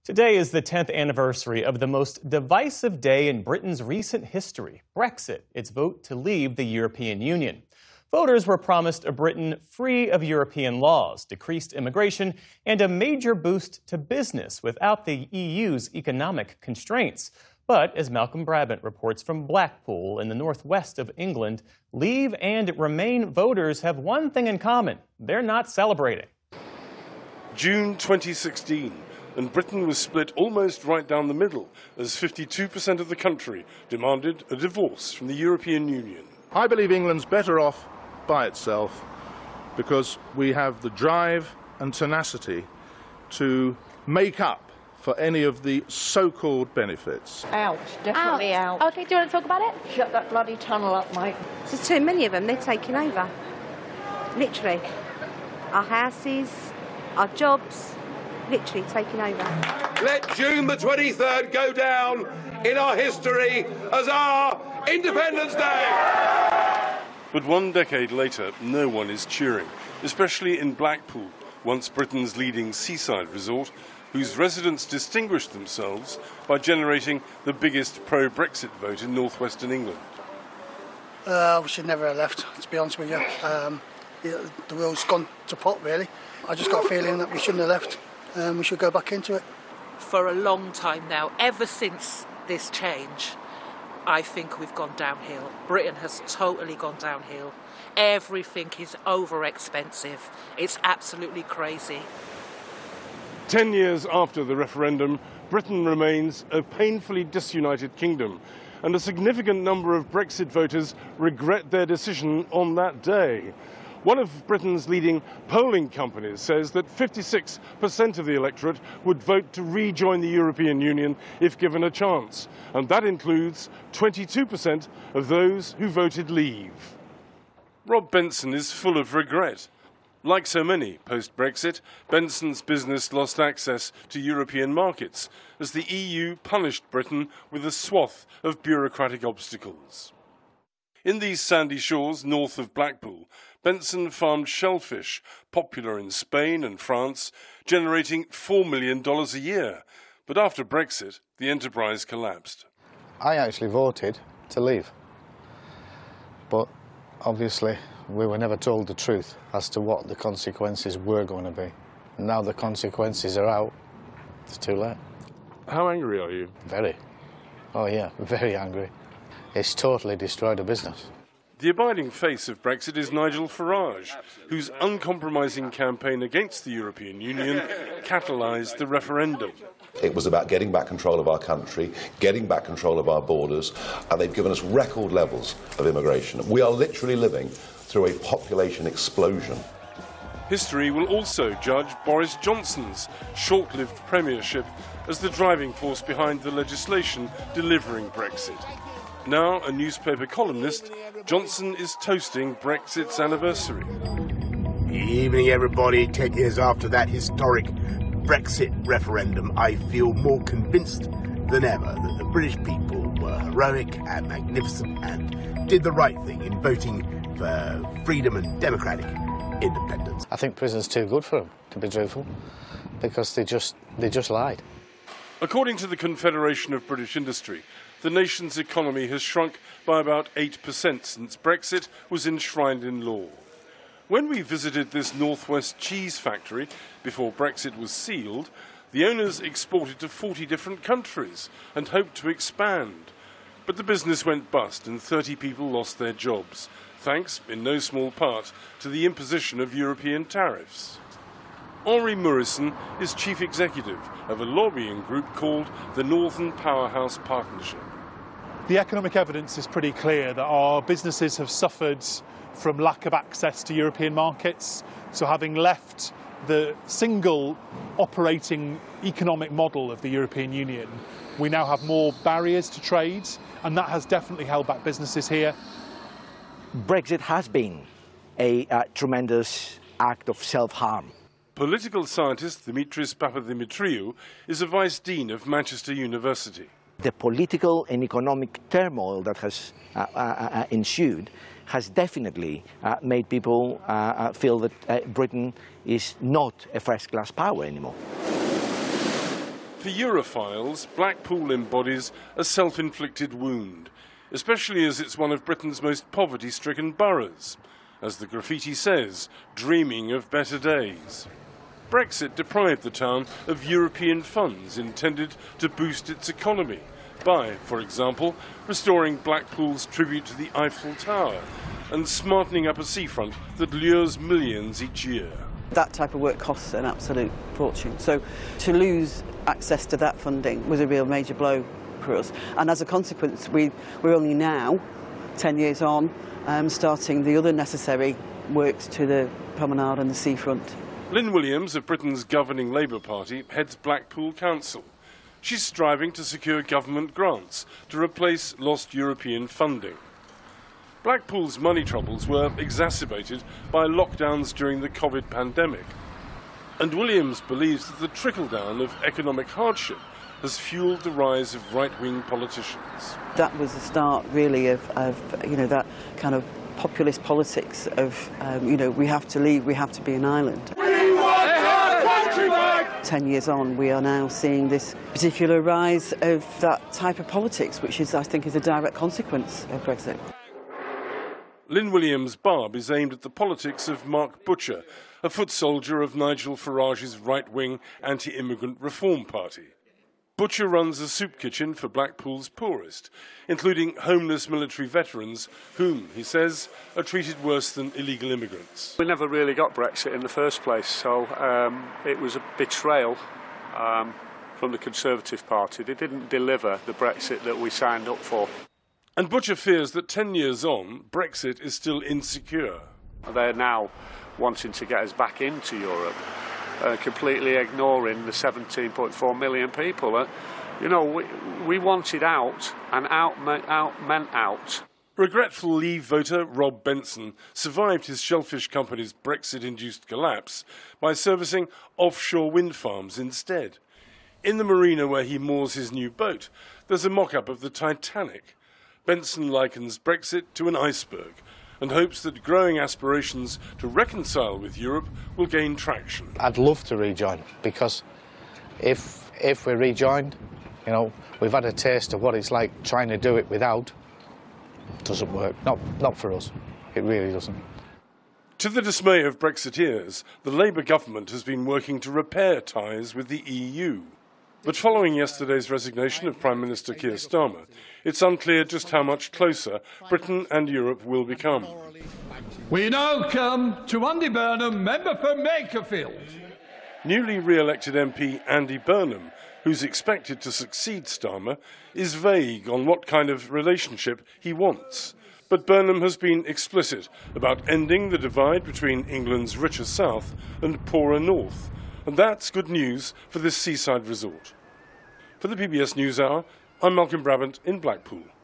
Today is the 10th anniversary of the most divisive day in Britain's recent history, Brexit, its vote to leave the European Union. Voters were promised a Britain free of European laws, decreased immigration, and a major boost to business without the EU's economic constraints. But as Malcolm Brabant reports from Blackpool in the northwest of England, Leave and Remain voters have one thing in common: they're not celebrating. June 2016. And Britain was split almost right down the middle, as 52% of the country demanded a divorce from the European Union. I believe England's better off by itself because we have the drive and tenacity to make up for any of the so-called benefits. Ouch, definitely ouch. Okay, do you want to talk about it? Shut that bloody tunnel up, mate. There's too many of them, they're taking over. Literally. Our houses, our jobs, literally taking over. Let June the 23rd go down in our history as our Independence Day! But one decade later, no one is cheering, especially in Blackpool, once Britain's leading seaside resort, whose residents distinguished themselves by generating the biggest pro-Brexit vote in northwestern England. We should never have left, to be honest with you. The wheel's gone to pot, really. I just got a feeling that we shouldn't have left. We should go back into it. For a long time now, ever since this change, I think we've gone downhill. Britain has totally gone downhill. Everything is over expensive. It's absolutely crazy. 10 years after the referendum, Britain remains a painfully disunited kingdom, and a significant number of Brexit voters regret their decision on that day. One of Britain's leading polling companies says that 56% of the electorate would vote to rejoin the European Union if given a chance, and that includes 22% of those who voted Leave. Rob Benson is full of regret. Like so many post-Brexit, Benson's business lost access to European markets as the EU punished Britain with a swath of bureaucratic obstacles. In these sandy shores north of Blackpool, Benson farmed shellfish, popular in Spain and France, generating $4 million a year. But after Brexit, the enterprise collapsed. I actually voted to leave. But obviously, we were never told the truth as to what the consequences were going to be. Now the consequences are out. It's too late. How angry are you? Very. Oh yeah, very angry. It's totally destroyed a business. The abiding face of Brexit is Nigel Farage, whose uncompromising campaign against the European Union catalysed the referendum. It was about getting back control of our country, getting back control of our borders, and they've given us record levels of immigration. We are literally living through a population explosion. History will also judge Boris Johnson's short-lived premiership as the driving force behind the legislation delivering Brexit. Now a newspaper columnist, Johnson is toasting Brexit's anniversary. Good evening, everybody. 10 years after that historic Brexit referendum, I feel more convinced than ever that the British people were heroic and magnificent and did the right thing in voting for freedom and democratic independence. I think prison's too good for them, to be truthful, because they just lied. According to the Confederation of British Industry, the nation's economy has shrunk by about 8% since Brexit was enshrined in law. When we visited this Northwest cheese factory before Brexit was sealed, the owners exported to 40 different countries and hoped to expand. But the business went bust and 30 people lost their jobs, thanks in no small part to the imposition of European tariffs. Henri Murison is chief executive of a lobbying group called the Northern Powerhouse Partnership. The economic evidence is pretty clear that our businesses have suffered from lack of access to European markets. So having left the single operating economic model of the European Union, we now have more barriers to trade, and that has definitely held back businesses here. Brexit has been a tremendous act of self-harm. Political scientist Dimitris Papadimitriou is a vice dean of Manchester University. The political and economic turmoil that has ensued has definitely made people feel that Britain is not a first-class power anymore. For Europhiles, Blackpool embodies a self-inflicted wound, especially as it's one of Britain's most poverty-stricken boroughs, as the graffiti says, dreaming of better days. Brexit deprived the town of European funds intended to boost its economy by, for example, restoring Blackpool's tribute to the Eiffel Tower and smartening up a seafront that lures millions each year. That type of work costs an absolute fortune. So to lose access to that funding was a real major blow for us. And as a consequence, we're only now, 10 years on, starting the other necessary works to the promenade and the seafront. Lynn Williams of Britain's governing Labour Party heads Blackpool Council. She's striving to secure government grants to replace lost European funding. Blackpool's money troubles were exacerbated by lockdowns during the COVID pandemic. And Williams believes that the trickle-down of economic hardship has fueled the rise of right-wing politicians. That was the start, really, of that kind of populist politics of, we have to leave, we have to be an island. 10 years on, we are now seeing this particular rise of that type of politics, which is, I think, is a direct consequence of Brexit. Lynn Williams' barb is aimed at the politics of Mark Butcher, a foot soldier of Nigel Farage's right-wing anti-immigrant Reform Party. Butcher runs a soup kitchen for Blackpool's poorest, including homeless military veterans whom, he says, are treated worse than illegal immigrants. We never really got Brexit in the first place, so it was a betrayal from the Conservative Party. They didn't deliver the Brexit that we signed up for. And Butcher fears that 10 years on, Brexit is still insecure. They're now wanting to get us back into Europe, completely ignoring the 17.4 million people. We wanted out, and out meant out. Regretful Leave voter Rob Benson survived his shellfish company's Brexit-induced collapse by servicing offshore wind farms instead. In the marina where he moors his new boat, there's a mock-up of the Titanic. Benson likens Brexit to an iceberg and hopes that growing aspirations to reconcile with Europe will gain traction. I'd love to rejoin, because if we rejoined, we've had a taste of what it's like trying to do it without. It doesn't work. Not for us. It really doesn't. To the dismay of Brexiteers, the Labour government has been working to repair ties with the EU. But following yesterday's resignation of Prime Minister Keir Starmer, it's unclear just how much closer Britain and Europe will become. We now come to Andy Burnham, member for Makerfield. Newly re-elected MP Andy Burnham, who's expected to succeed Starmer, is vague on what kind of relationship he wants. But Burnham has been explicit about ending the divide between England's richer south and poorer north. And that's good news for this seaside resort. For the PBS NewsHour, I'm Malcolm Brabant in Blackpool.